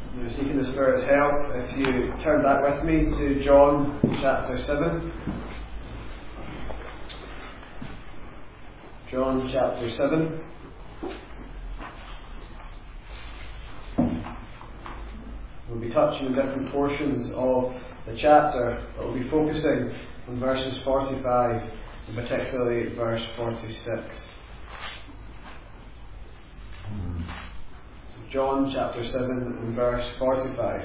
You're seeking the Spirit's help. If you turn back with me to John chapter 7. John chapter 7. We'll be touching on different portions of the chapter, but we'll be focusing on verses 45 and particularly verse 46. John chapter 7 and verse 45.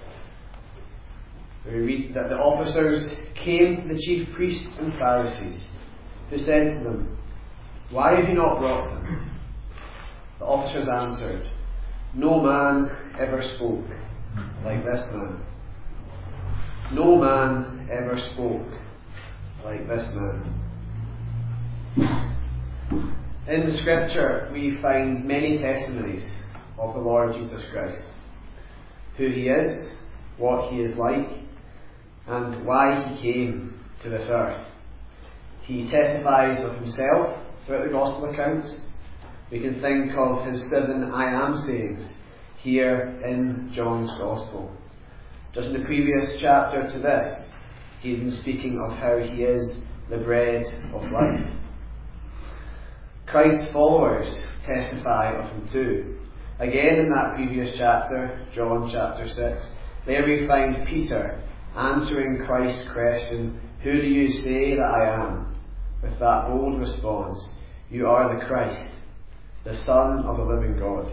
We read that the officers came to the chief priests and Pharisees, who said to them, "Why have you not brought him?" The officers answered, "No man ever spoke like this man. No man ever spoke like this man." In the Scripture we find many testimonies of the Lord Jesus Christ, who He is, what He is like, and why He came to this earth. He testifies of Himself throughout the Gospel accounts. We can think of His 7 I am sayings here in John's Gospel. Just in the previous chapter to this, He had been speaking of how He is the bread of life. Christ's followers testify of Him too. Again in that previous chapter, John chapter 6, there we find Peter answering Christ's question, "Who do you say that I am?" with that bold response, "You are the Christ, the Son of the living God."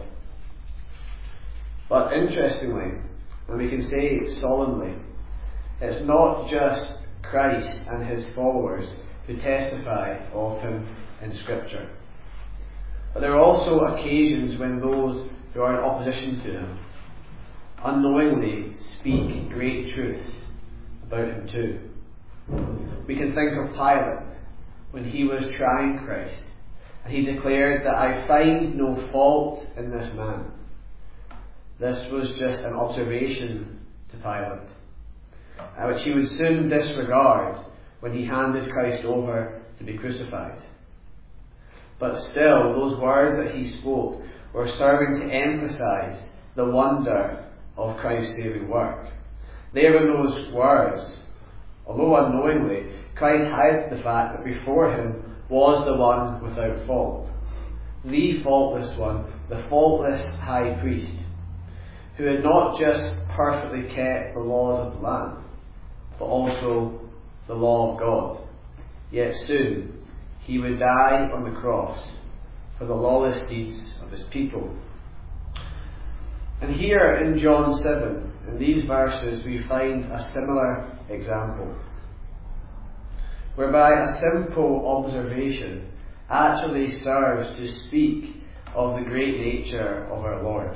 But interestingly, and we can say solemnly, it's not just Christ and His followers who testify of Him in Scripture. But there are also occasions when those who are in opposition to Him unknowingly speak great truths about Him too. We can think of Pilate when he was trying Christ, and he declared that "I find no fault in this man." This was just an observation to Pilate, which he would soon disregard when he handed Christ over to be crucified. But still, those words that he spoke were serving to emphasise the wonder of Christ's saving work. There in those words, although unknowingly, Christ highlighted the fact that before Him was the one without fault, the faultless one, the faultless high priest, who had not just perfectly kept the laws of the land, but also the law of God. Yet soon He would die on the cross for the lawless deeds of His people. And here in John 7, in these verses, we find a similar example, whereby a simple observation actually serves to speak of the great nature of our Lord.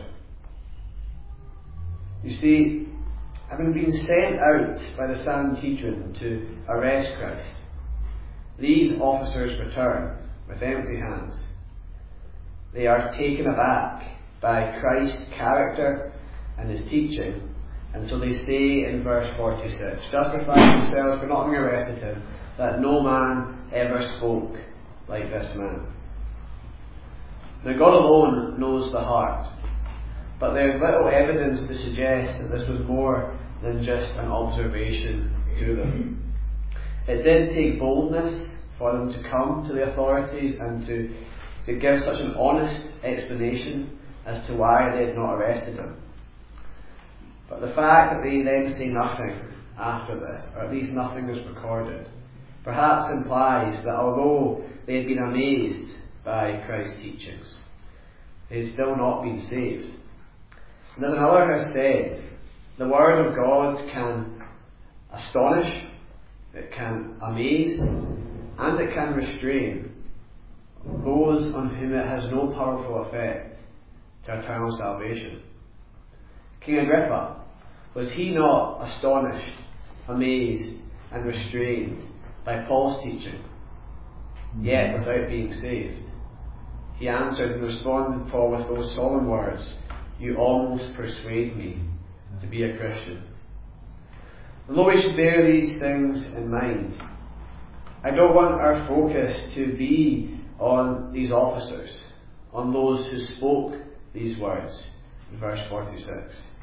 You see, having been sent out by the Sanhedrin to arrest Christ, these officers return with empty hands. They are taken aback by Christ's character and His teaching, and so they say in verse 46, justifying themselves for not having arrested Him, that no man ever spoke like this man. Now God alone knows the heart, but there is little evidence to suggest that this was more than just an observation to them. It did take boldness for them to come to the authorities and to give such an honest explanation as to why they had not arrested Him. But the fact that they then say nothing after this, or at least nothing is recorded, perhaps implies that although they had been amazed by Christ's teachings, they had still not been saved. And as another has said, the Word of God can astonish, it can amaze, and it can restrain those on whom it has no powerful effect to eternal salvation. King Agrippa, was he not astonished, amazed, and restrained by Paul's teaching, yet without being saved? He answered and responded to Paul with those solemn words, "You almost persuade me to be a Christian." Although we should bear these things in mind, I don't want our focus to be on these officers, on those who spoke these words in verse 46.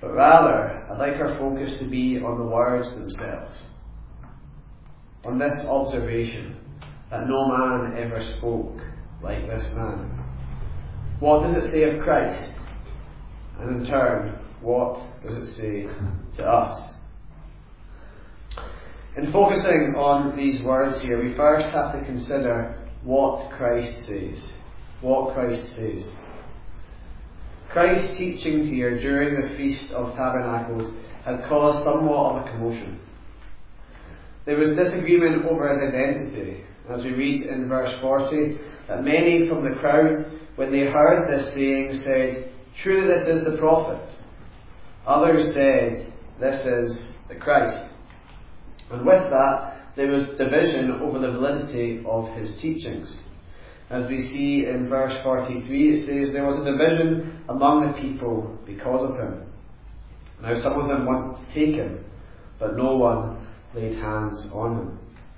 But rather, I'd like our focus to be on the words themselves, on this observation that no man ever spoke like this man. What does it say of Christ? And in turn, what does it say to us? In focusing on these words here, we first have to consider what Christ says. What Christ says. Christ's teachings here during the Feast of Tabernacles had caused somewhat of a commotion. There was disagreement over his identity, as we read in verse 40, that many from the crowd, when they heard this saying, said, "Truly this is the prophet." Others said, "This is the Christ." And with that, there was division over the validity of his teachings. As we see in verse 43, it says, "There was a division among the people because of him. Now some of them wanted to take him, but no one laid hands on him."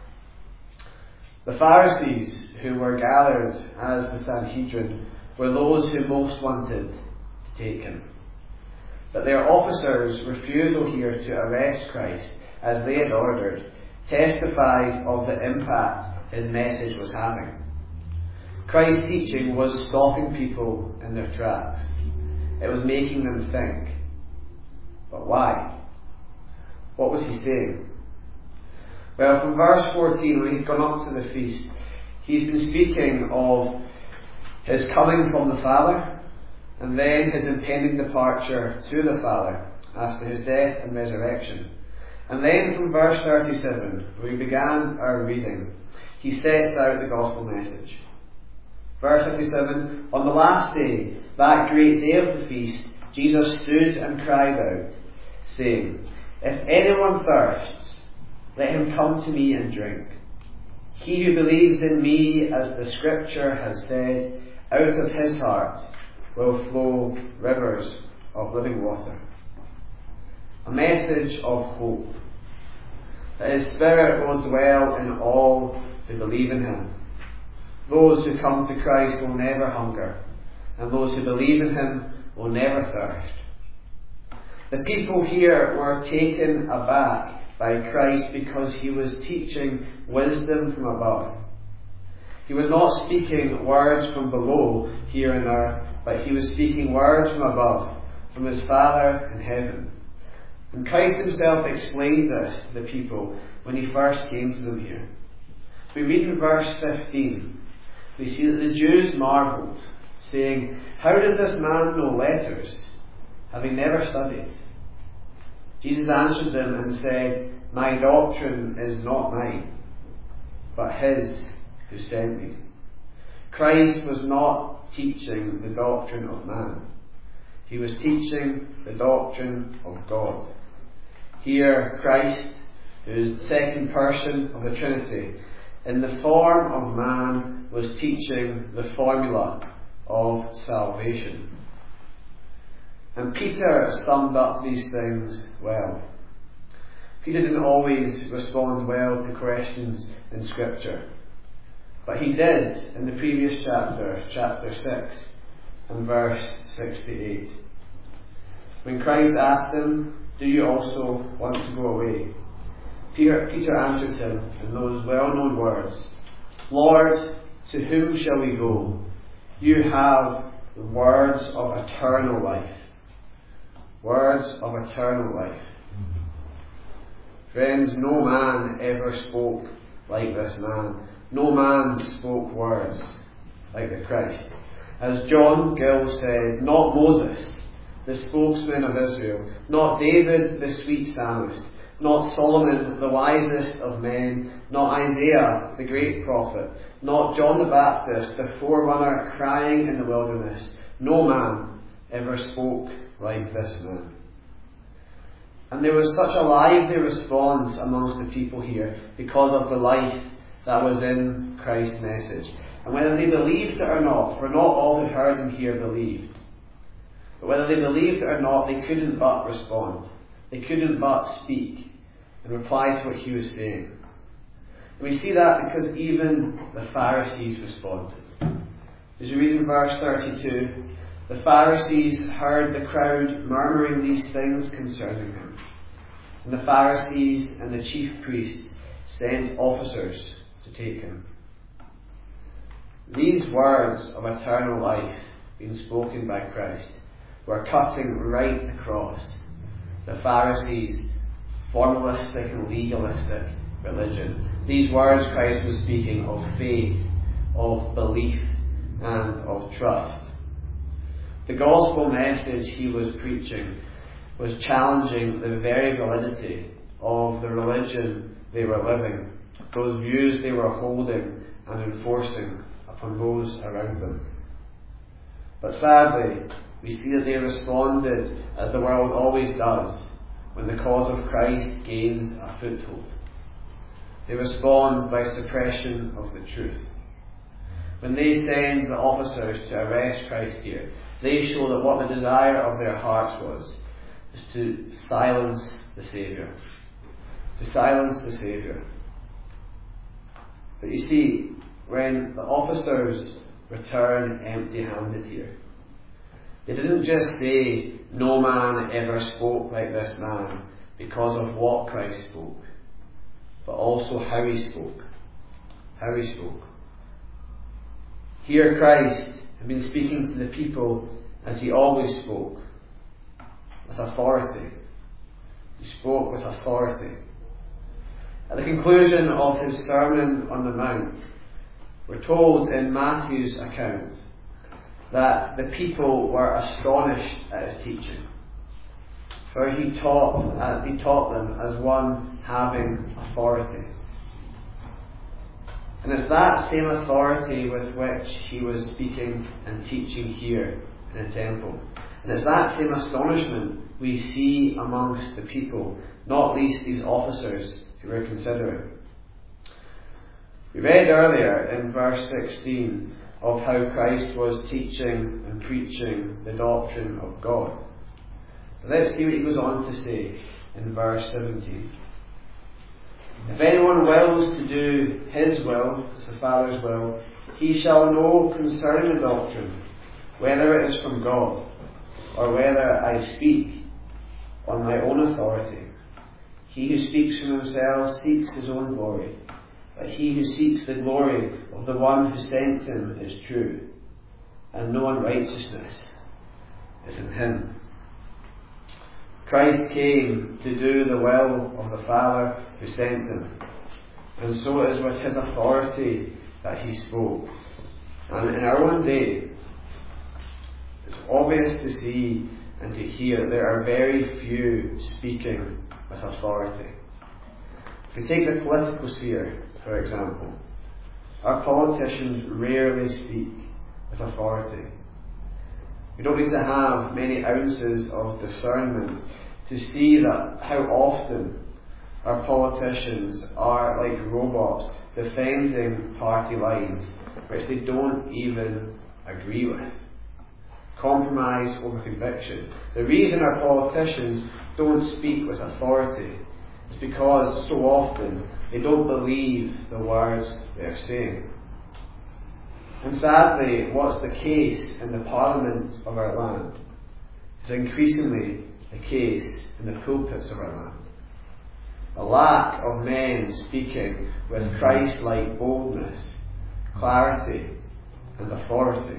The Pharisees, who were gathered as the Sanhedrin, were those who most wanted to take him. But their officers' refusal here to arrest Christ, as they had ordered, testifies of the impact his message was having. Christ's teaching was stopping people in their tracks. It was making them think. But why? What was he saying? Well, from verse 14, when he'd gone up to the feast, he's been speaking of his coming from the Father, and then his impending departure to the Father after his death and resurrection. And then from verse 37, where we began our reading, he sets out the gospel message. Verse 37, "On the last day, that great day of the feast, Jesus stood and cried out, saying, 'If anyone thirsts, let him come to me and drink. He who believes in me, as the Scripture has said, out of his heart will flow rivers of living water.'" A message of hope, that his Spirit will dwell in all who believe in him. Those who come to Christ will never hunger, and those who believe in him will never thirst. The people here were taken aback by Christ because he was teaching wisdom from above. He was not speaking words from below here on earth, but he was speaking words from above, from his Father in heaven. And Christ himself explained this to the people when he first came to them here. We read in verse 15, we see that the Jews marvelled, saying, "How does this man know letters, having never studied?" Jesus answered them and said, "My doctrine is not mine, but his who sent me." Christ was not teaching the doctrine of man. He was teaching the doctrine of God. Here, Christ, who is the second person of the Trinity, in the form of man, was teaching the formula of salvation. And Peter summed up these things well. Peter didn't always respond well to questions in Scripture, but he did in the previous chapter, chapter 6 and verse 68. When Christ asked him, "Do you also want to go away?" Peter answered him in those well-known words, "Lord, to whom shall we go? You have the words of eternal life." Words of eternal life. Friends, no man ever spoke like this man. No man spoke words like the Christ. As John Gill said, not Moses, the spokesman of Israel, not David, the sweet psalmist, not Solomon, the wisest of men, not Isaiah, the great prophet, not John the Baptist, the forerunner crying in the wilderness. No man ever spoke like this man. And there was such a lively response amongst the people here because of the life that was in Christ's message. And whether they believed it or not, for not all who heard him here believed, but whether they believed it or not, they couldn't but respond. They couldn't but speak and reply to what he was saying. And we see that because even the Pharisees responded. As you read in verse 32, The Pharisees heard the crowd murmuring these things concerning him. And the Pharisees and the chief priests sent officers to take him. These words of eternal life, being spoken by Christ, were cutting right across the Pharisees' formalistic and legalistic religion. These words Christ was speaking of faith, of belief, and of trust. The gospel message he was preaching was challenging the very validity of the religion they were living, those views they were holding and enforcing upon those around them. But sadly, we see that they responded as the world always does when the cause of Christ gains a foothold. They respond by suppression of the truth. When they send the officers to arrest Christ here, they show that what the desire of their hearts was is to silence the Saviour. To silence the Saviour. But you see, when the officers return empty-handed here, they didn't just say, "No man ever spoke like this man," because of what Christ spoke, but also how he spoke. How he spoke. Here Christ had been speaking to the people as he always spoke, with authority. He spoke with authority. At the conclusion of his Sermon on the Mount, we're told in Matthew's account that the people were astonished at his teaching, for he taught them as one having authority. And it's that same authority with which he was speaking and teaching here in the temple. And it's that same astonishment we see amongst the people, not least these officers who we're considering. We read earlier in verse 16 of how Christ was teaching and preaching the doctrine of God. But let's see what he goes on to say in verse 17. "If anyone wills to do his will," it's the Father's will, "he shall know concerning the doctrine, whether it is from God, or whether I speak on my own authority. He who speaks from himself seeks his own glory, but he who seeks the glory of the one who sent him is true, and no unrighteousness is in him." Christ came to do the will of the Father who sent him, and so it is with his authority that he spoke. And in our own day, it's obvious to see and to hear there are very few speaking with authority. If we take the political sphere, for example, our politicians rarely speak with authority. We don't need to have many ounces of discernment to see that how often our politicians are like robots defending party lines which they don't even agree with. Compromise over conviction. The reason our politicians don't speak with authority is because so often they don't believe the words they're saying. And sadly, what's the case in the parliaments of our land is increasingly the case in the pulpits of our land. A lack of men speaking with Christ-like boldness, clarity, and authority.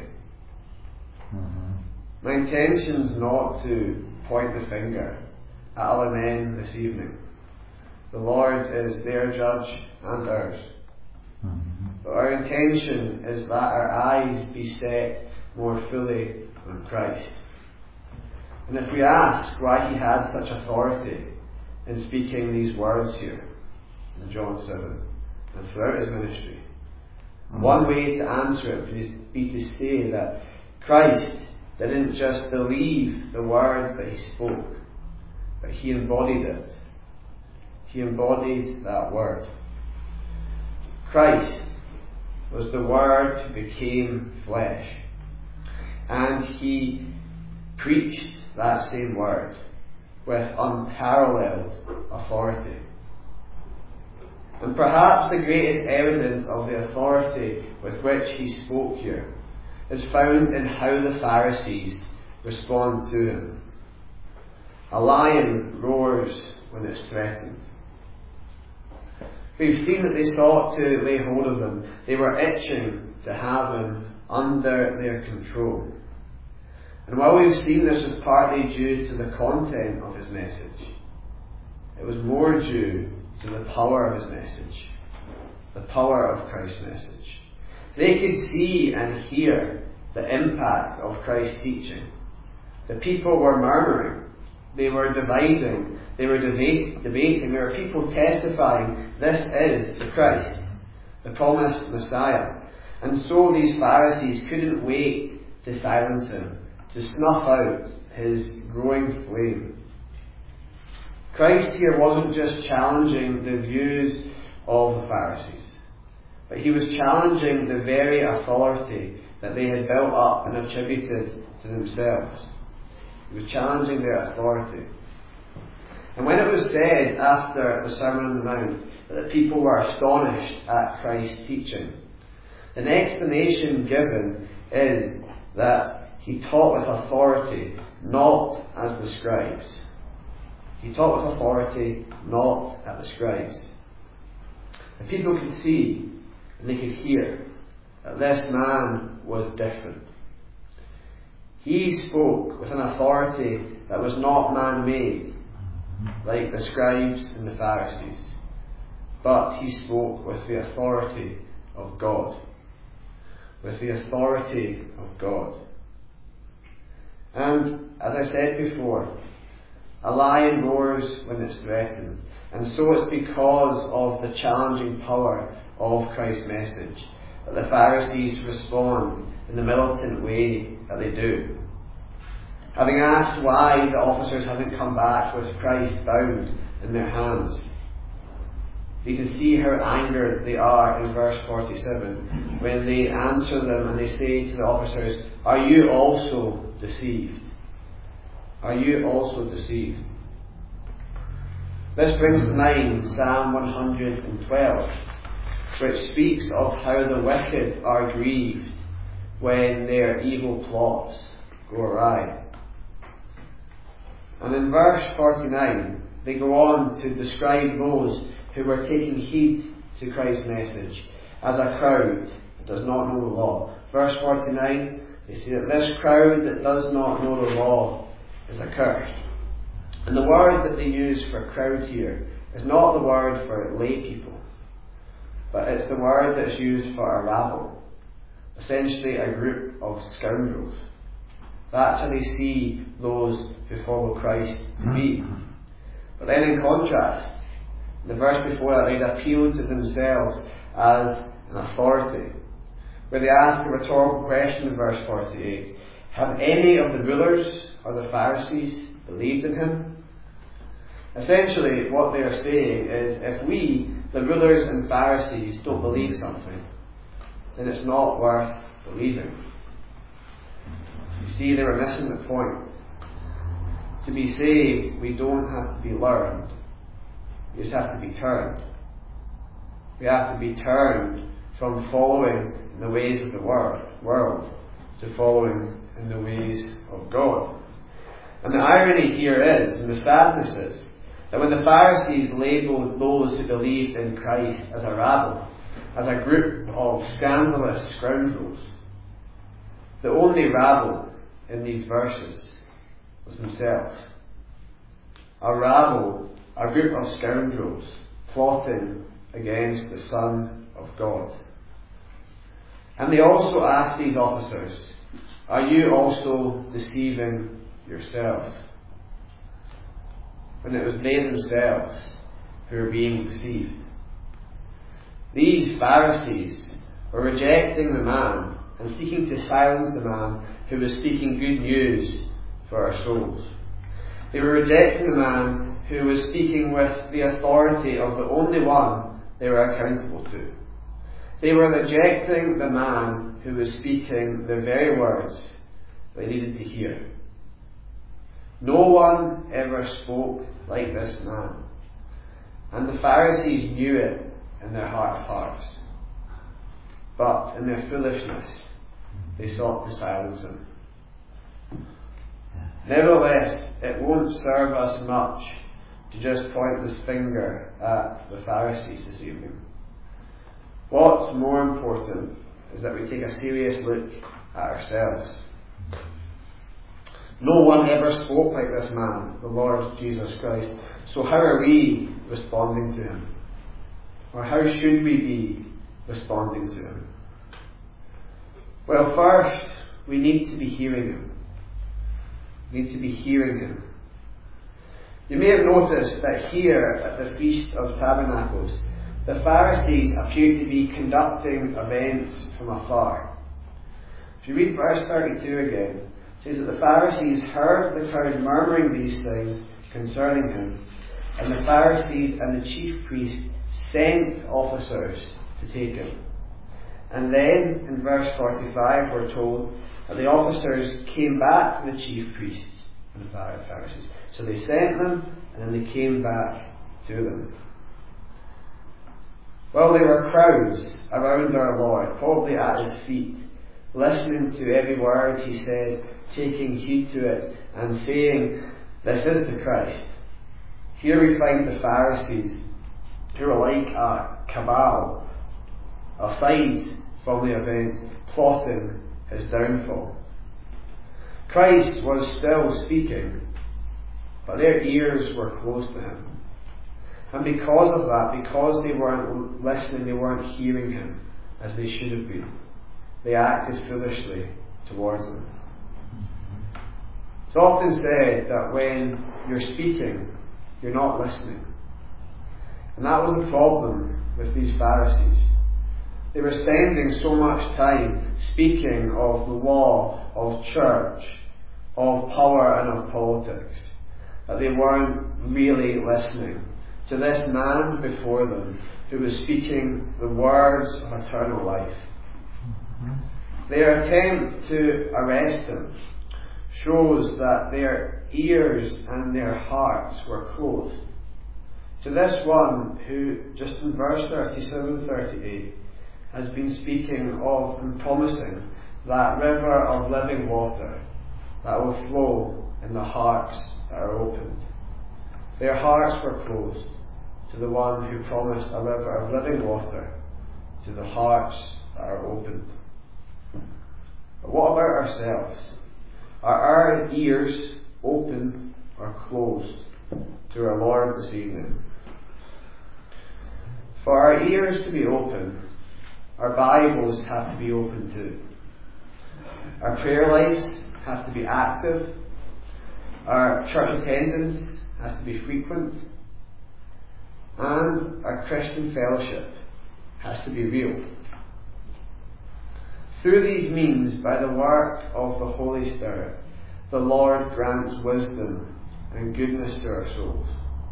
My intention's not to point the finger at other men this evening. The Lord is their judge and ours. But our intention is that our eyes be set more fully on Christ. And if we ask why he had such authority in speaking these words here in John 7 and throughout his ministry, one way to answer it would be to say that Christ didn't just believe the word that he spoke, but he embodied it. He embodied that word. Christ was the Word who became flesh, and he preached that same word with unparalleled authority. And perhaps the greatest evidence of the authority with which he spoke here is found in how the Pharisees respond to him. A lion roars when it's threatened. We've seen that they sought to lay hold of him. They were itching to have him under their control. And while we've seen this was partly due to the content of his message, it was more due to the power of his message, the power of Christ's message. They could see and hear the impact of Christ's teaching. The people were murmuring. They were dividing. They were debating. There were people testifying, this is the Christ, the promised Messiah. And so these Pharisees couldn't wait to silence him, to snuff out his growing flame. Christ here wasn't just challenging the views of the Pharisees, but he was challenging the very authority that they had built up and attributed to themselves. He was challenging their authority. And when it was said after the Sermon on the Mount that the people were astonished at Christ's teaching, an explanation given is that he taught with authority, not as the scribes. He taught with authority, not as the scribes. The people could see and they could hear that this man was different. He spoke with an authority that was not man-made, like the scribes and the Pharisees, but he spoke with the authority of God. With the authority of God. And, as I said before, a lion roars when it's threatened. And so it's because of the challenging power of Christ's message that the Pharisees respond in the militant way that they do. Having asked why the officers hadn't come back with Christ bound in their hands, you can see how angered they are in verse 47 when they answer them and they say to the officers, "Are you also deceived? Are you also deceived?" This brings to mind Psalm 112, which speaks of how the wicked are grieved when their evil plots go awry. And in verse 49, they go on to describe those who were taking heed to Christ's message as a crowd that does not know the law. Verse 49, they say that this crowd that does not know the law is accursed. And the word that they use for crowd here is not the word for lay people, but it's the word that's used for a rabble, essentially a group of scoundrels. That's how they see those who follow Christ to be. But then in contrast, the verse before that, they'd appealed to themselves as an authority, where they ask a rhetorical question in verse 48. Have any of the rulers or the Pharisees believed in him? Essentially, what they are saying is, if we, the rulers and Pharisees, don't believe something, then it's not worth believing. You see, they were missing the point. To be saved, we don't have to be learned. We just have to be turned. We have to be turned from following in the ways of the world to following in the ways of God. And the irony here is, and the sadness is, that when the Pharisees labelled those who believed in Christ as a rabble, as a group of scandalous scoundrels, the only rabble in these verses was themselves. A rabble, a group of scoundrels plotting against the Son of God. And they also asked these officers, are you also deceiving yourself? When it was they themselves who were being deceived. These Pharisees were rejecting the man and seeking to silence the man who was speaking good news for our souls. They were rejecting the man who was speaking with the authority of the only one they were accountable to. They were rejecting the man who was speaking the very words they needed to hear. No one ever spoke like this man. And the Pharisees knew it in their heart of hearts. But in their foolishness, they sought to silence him. Nevertheless, it won't serve us much to just point this finger at the Pharisees this evening. What's more important is that we take a serious look at ourselves. No one ever spoke like this man, the Lord Jesus Christ. So how are we responding to him? Or how should we be responding to him? Well, first, we need to be hearing him. We need to be hearing him. You may have noticed that here at the Feast of Tabernacles, the Pharisees appear to be conducting events from afar. If you read verse 32 again, it says that the Pharisees heard the crowd murmuring these things concerning him, and the Pharisees and the chief priest sent officers to take him. And then, in verse 45, we're told that the officers came back to the chief priests and the Pharisees. So they sent them, and then they came back to them. Well, there were crowds around our Lord, probably at his feet, listening to every word he said, taking heed to it, and saying, "This is the Christ." Here we find the Pharisees, who are like a cabal, aside from the events, plotting his downfall. Christ was still speaking, but their ears were closed to him. And because of that, because they weren't listening, they weren't hearing him as they should have been, they acted foolishly towards him. It's often said that when you're speaking, you're not listening. And that was the problem with these Pharisees. They were spending so much time speaking of the law, of church, of power and of politics, that they weren't really listening to this man before them who was speaking the words of eternal life. Their attempt to arrest him shows that their ears and their hearts were closed to this one who, just in verse 37-38, has been speaking of and promising that river of living water that will flow in the hearts that are opened. Their hearts were closed to the one who promised a river of living water to the hearts that are opened. But what about ourselves? Are our ears open or closed to our Lord this evening? For our ears to be open, our Bibles have to be open too. Our prayer lives have to be active. Our church attendance has to be frequent. And our Christian fellowship has to be real. Through these means, by the work of the Holy Spirit, the Lord grants wisdom and goodness to our souls.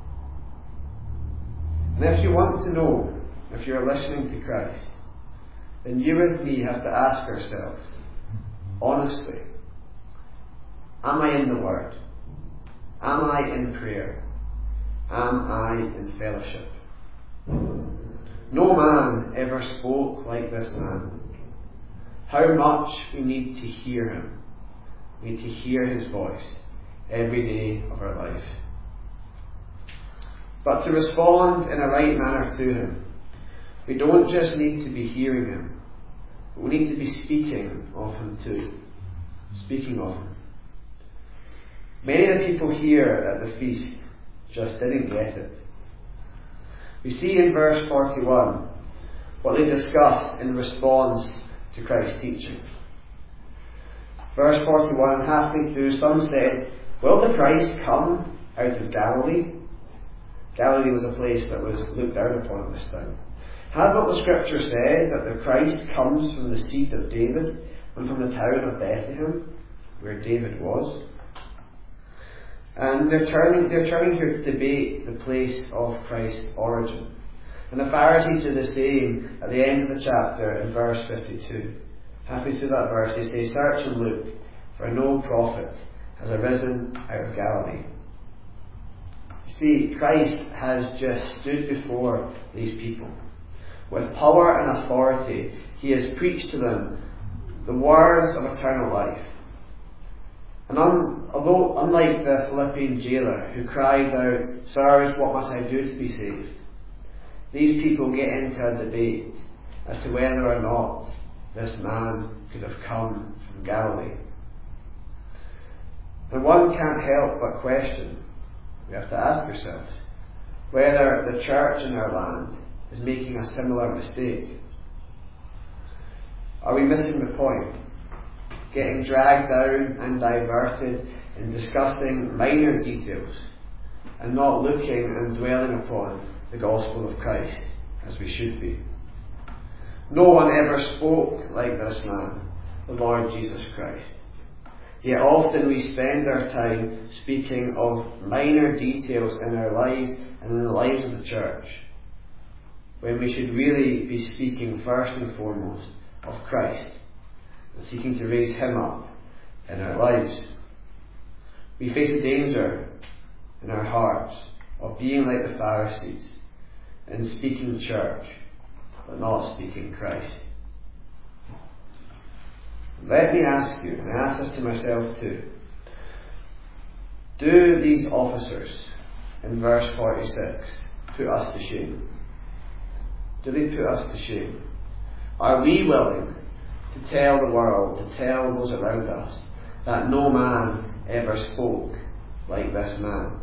And if you want to know if you're listening to Christ, then you with me have to ask ourselves, honestly, am I in the Word? Am I in prayer? Am I in fellowship? No man ever spoke like this man. How much we need to hear him. We need to hear his voice every day of our life. But to respond in a right manner to him, we don't just need to be hearing him, but we need to be speaking of him too. Speaking of him. Many of the people here at the feast just didn't get it. We see in verse 41 what they discussed in response to Christ's teaching. Verse 41, halfway through, some said, "Will the Christ come out of Galilee?" Galilee was a place that was looked down upon at this time. Has not the Scripture said that the Christ comes from the seed of David and from the town of Bethlehem, where David was? And they're turning here to debate the place of Christ's origin. And the Pharisees do the same at the end of the chapter in verse 52. Halfway through that verse they say, "Search and look, for no prophet has arisen out of Galilee." You see, Christ has just stood before these people. With power and authority, he has preached to them the words of eternal life. And although, unlike the Philippian jailer who cries out, "Sirs, what must I do to be saved?" these people get into a debate as to whether or not this man could have come from Galilee. And one can't help but question, we have to ask ourselves, whether the church in our land is making a similar mistake. Are we missing the point? Getting dragged down and diverted in discussing minor details and not looking and dwelling upon the gospel of Christ as we should be. No one ever spoke like this man, the Lord Jesus Christ. Yet often we spend our time speaking of minor details in our lives and in the lives of the church, when we should really be speaking first and foremost of Christ and seeking to raise Him up in our lives. We face a danger in our hearts of being like the Pharisees in speaking church but not speaking Christ. Let me ask you, and I ask this to myself too, do these officers in verse 46 put us to shame? Do they put us to shame? Are we willing to tell the world, to tell those around us, that no man ever spoke like this man?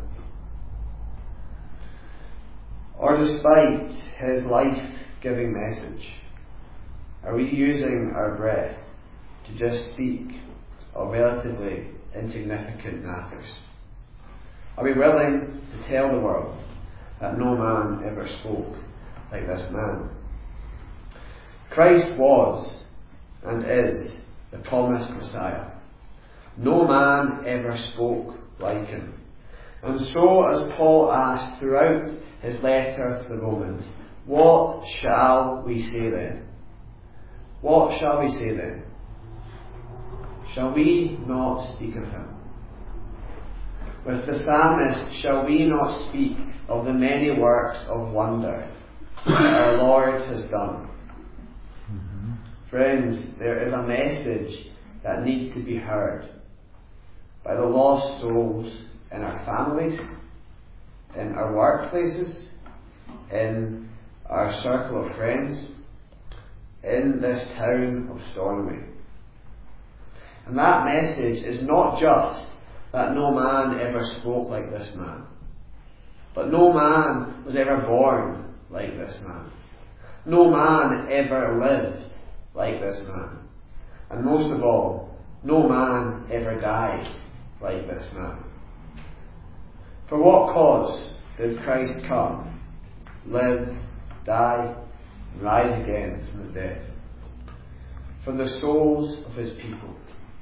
Or despite his life-giving message, are we using our breath to just speak of relatively insignificant matters? Are we willing to tell the world that no man ever spoke like this man? Christ was and is the promised Messiah. No man ever spoke like him. And so, as Paul asked throughout his letter to the Romans, what shall we say then? What shall we say then? Shall we not speak of him? With the psalmist, shall we not speak of the many works of wonder that our Lord has done? Friends, there is a message that needs to be heard by the lost souls in our families, in our workplaces, in our circle of friends, in this town of Stornoway. And that message is not just that no man ever spoke like this man, but no man was ever born like this man. No man ever lived like this man. And most of all, no man ever died like this man. For what cause did Christ come, live, die, and rise again from the dead? For the souls of his people.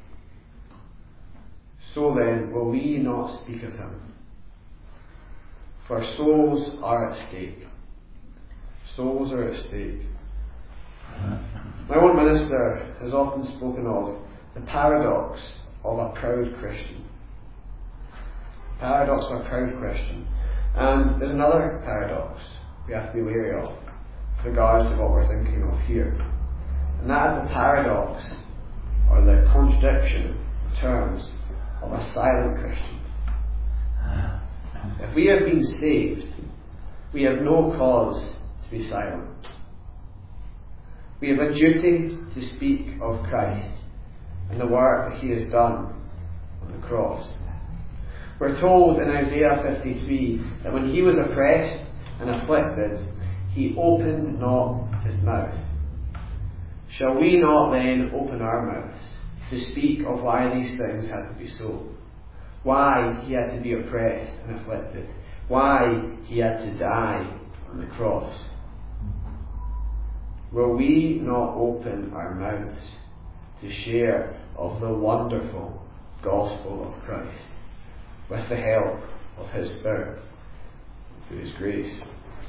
So then, will we not speak of him? For souls are at stake. Souls are at stake. My own minister has often spoken of the paradox of a proud Christian. Paradox of a proud Christian. And there's another paradox we have to be wary of with regards to what we're thinking of here. And that is the paradox, or the contradiction in terms of a silent Christian. If we have been saved, we have no cause to be silent. We have a duty to speak of Christ and the work that he has done on the cross. We're told in Isaiah 53 that when he was oppressed and afflicted, he opened not his mouth. Shall we not then open our mouths to speak of why these things had to be so? Why he had to be oppressed and afflicted? Why he had to die on the cross? Will we not open our mouths to share of the wonderful gospel of Christ with the help of his Spirit and through his grace?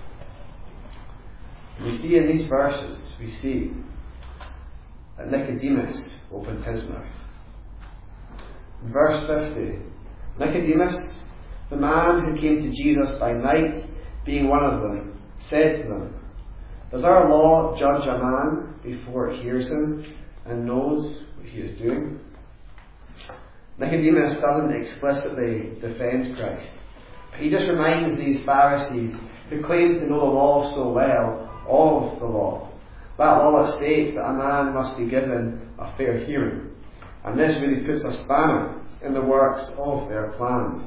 We see in these verses, we see that Nicodemus opened his mouth. In verse 50, Nicodemus, the man who came to Jesus by night, being one of them, said to them, Does our law judge a man before it hears him, and knows what he is doing. Nicodemus doesn't explicitly defend Christ, but he just reminds these Pharisees who claim to know the law so well of the law. That law that states that a man must be given a fair hearing. And this really puts a spanner in the works of their plans.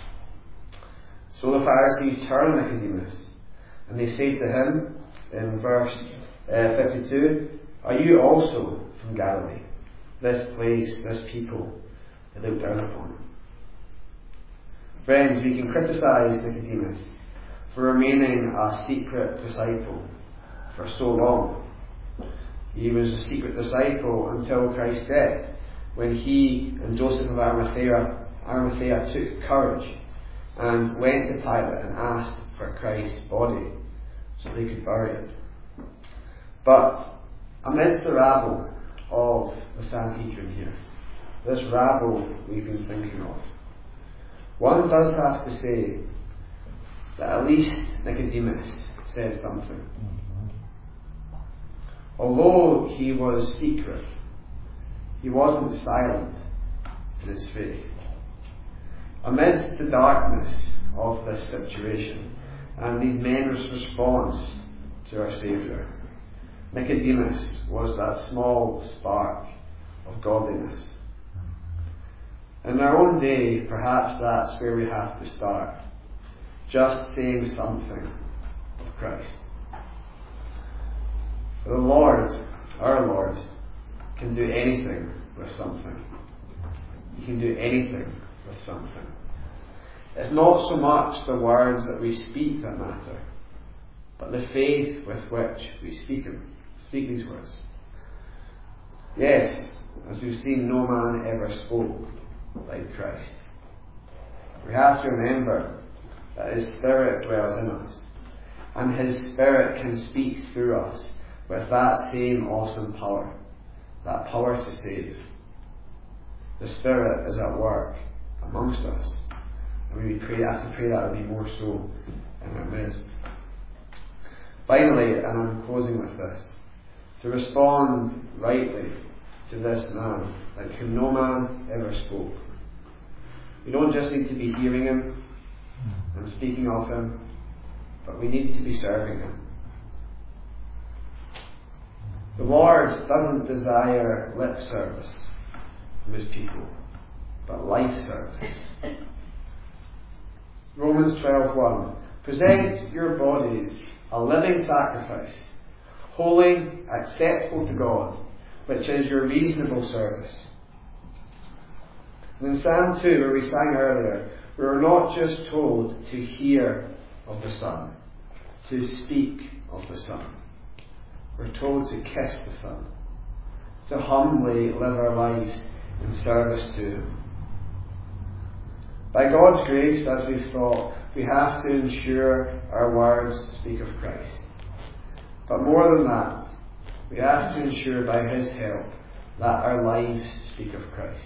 So the Pharisees turn on Nicodemus, and they say to him in verse 52, "Are you also from Galilee? This place, this people, they look down upon." Friends, we can criticise Nicodemus for remaining a secret disciple for so long. He was a secret disciple until Christ's death, when he and Joseph of Arimathea took courage and went to Pilate and asked for Christ's body so they could bury it. But amidst the rabble of the Sanhedrin here, this rabble we've been thinking of, one does have to say that at least Nicodemus said something. Although he was secret, he wasn't silent in his faith. Amidst the darkness of this situation and these men's response to our Saviour, Nicodemus was that small spark of godliness. In our own day, perhaps that's where we have to start, just saying something of Christ. For the Lord, our Lord, can do anything with something. He can do anything with something. It's not so much the words that we speak that matter, but the faith with which we speak these words. Yes, as we've seen, no man ever spoke like Christ. We have to remember that His Spirit dwells in us, and His Spirit can speak through us with that same awesome power, that power to save. The Spirit is at work amongst us, and we have to pray that it will be more so in our midst. Finally, and I'm closing with this, to respond rightly to this man, like whom no man ever spoke. We don't just need to be hearing Him and speaking of Him, but we need to be serving Him. The Lord doesn't desire lip service from His people, but life service. Romans 12:1. Present your bodies a living sacrifice, holy, acceptable to God, which is your reasonable service. And in Psalm 2, where we sang earlier, we were not just told to hear of the Son, to speak of the Son. We're told to kiss the Son, to humbly live our lives in service to Him. By God's grace, as we've thought, we have to ensure our words speak of Christ. But more than that, we have to ensure by His help that our lives speak of Christ.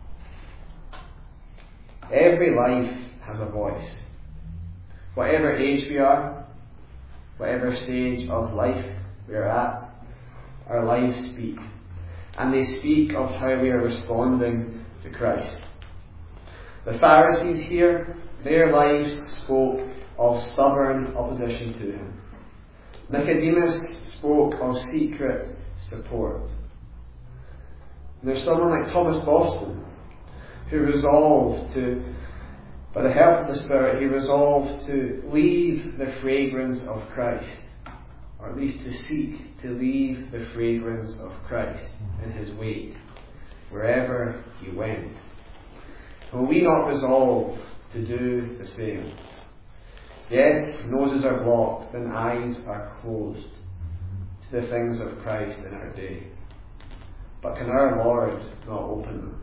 Every life has a voice. Whatever age we are, whatever stage of life we are at, our lives speak. And they speak of how we are responding to Christ. The Pharisees here, their lives spoke of stubborn opposition to Him. Nicodemus spoke of secret support. And there's someone like Thomas Boston who resolved to, by the help of the Spirit, he resolved to leave the fragrance of Christ, or at least to seek to leave the fragrance of Christ in his wake, wherever he went. Will we not resolve to do the same? Yes, noses are blocked and eyes are closed to the things of Christ in our day. But can our Lord not open them?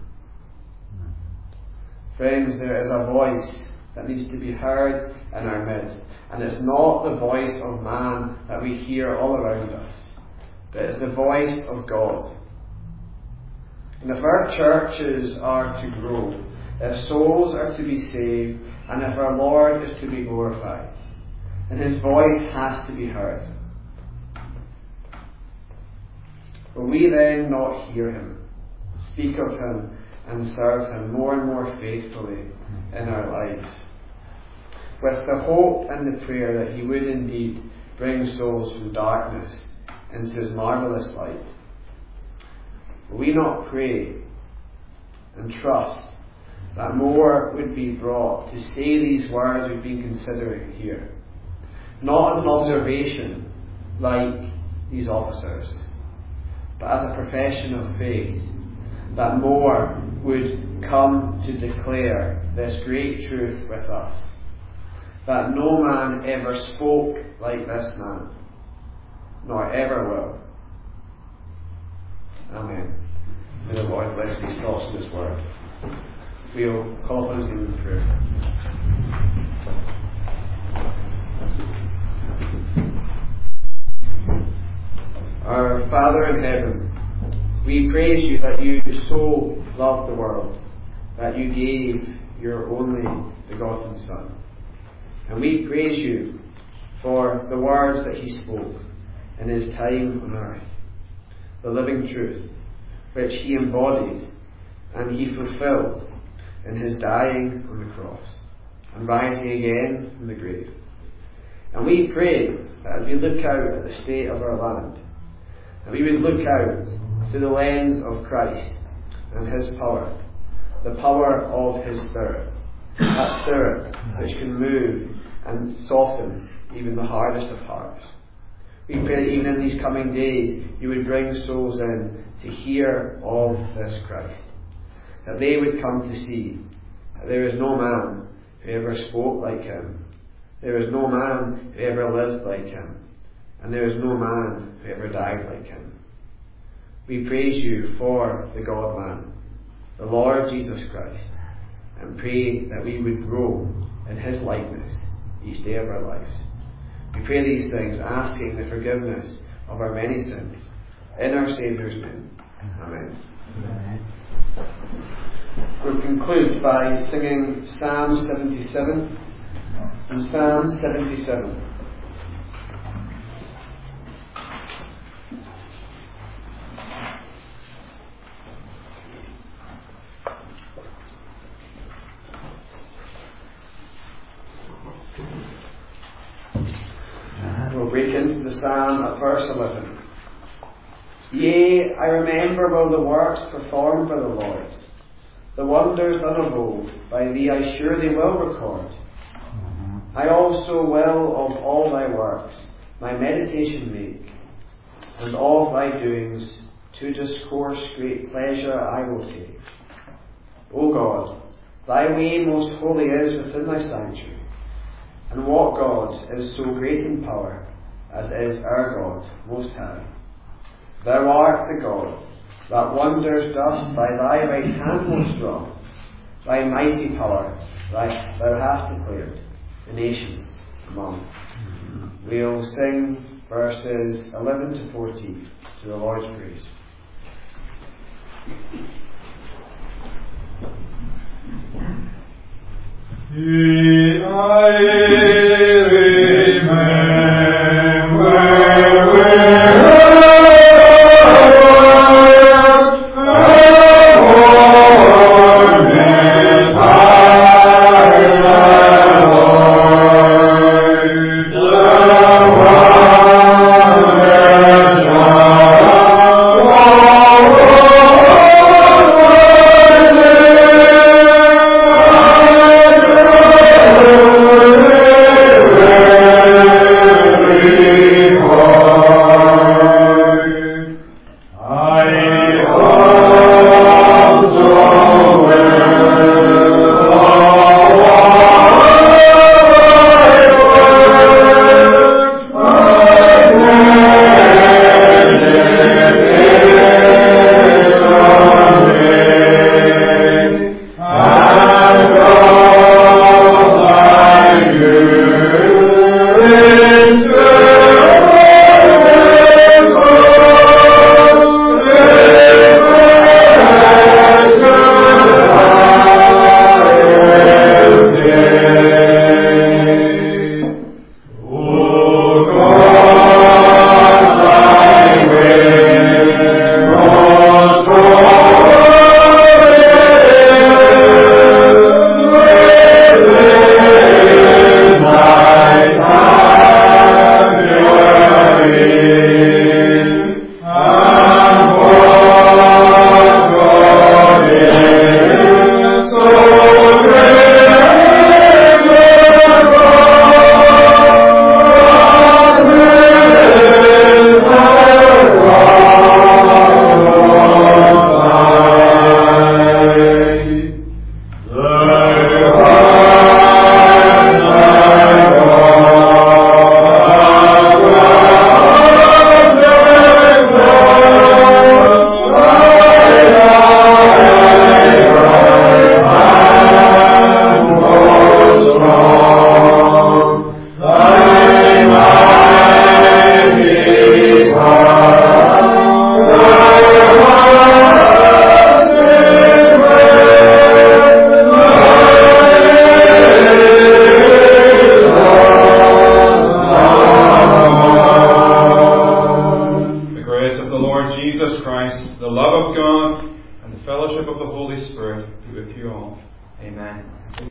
Friends, there is a voice that needs to be heard in our midst. And it's not the voice of man that we hear all around us, but it's the voice of God. And if our churches are to grow, if souls are to be saved, and if our Lord is to be glorified, then His voice has to be heard. Will we then not hear him, speak of him, and serve him more and more faithfully in our lives? With the hope and the prayer that he would indeed bring souls from darkness into his marvellous light. Will we not pray and trust that more would be brought to say these words we've been considering here, not as an observation like these officers, but as a profession of faith, that more would come to declare this great truth with us, that no man ever spoke like this man, nor ever will. Amen. May the Lord bless these thoughts in his word. We'll call upon his name in prayer. Our Father in heaven, we praise you that you so loved the world, that you gave your only begotten Son. And we praise you for the words that he spoke in his time on earth, the living truth, which he embodied and he fulfilled in his dying on the cross and rising again from the grave. And we pray that as we look out at the state of our land, that we would look out through the lens of Christ and his power, the power of his Spirit, that Spirit which can move and soften even the hardest of hearts. We pray that even in these coming days you would bring souls in to hear of this Christ, that they would come to see that there is no man who ever spoke like him, there is no man who ever lived like him, and there is no man who ever died like him. We praise you for the God-man, the Lord Jesus Christ, and pray that we would grow in his likeness each day of our lives. We pray these things, asking the forgiveness of our many sins, in our Saviour's name. Amen. Amen. We'll conclude by singing Psalm 77. From Psalm 77. We'll break into the psalm at verse 11. Yea, I remember all the works performed by the Lord, the wonders done of old, by thee I surely will record. I also will of all thy works my meditation make, and all thy doings to discourse great pleasure I will take. O God, thy way most holy is within thy sanctuary, and what God is so great in power as is our God most high? Thou art the God that wonders dost by thy right hand most strong, thy mighty power thou hast declared the nations among. We'll sing verses 11 to 14 to the Lord's praise. I remember grace of the Lord Jesus Christ, the love of God, and the fellowship of the Holy Spirit be with you all. Amen.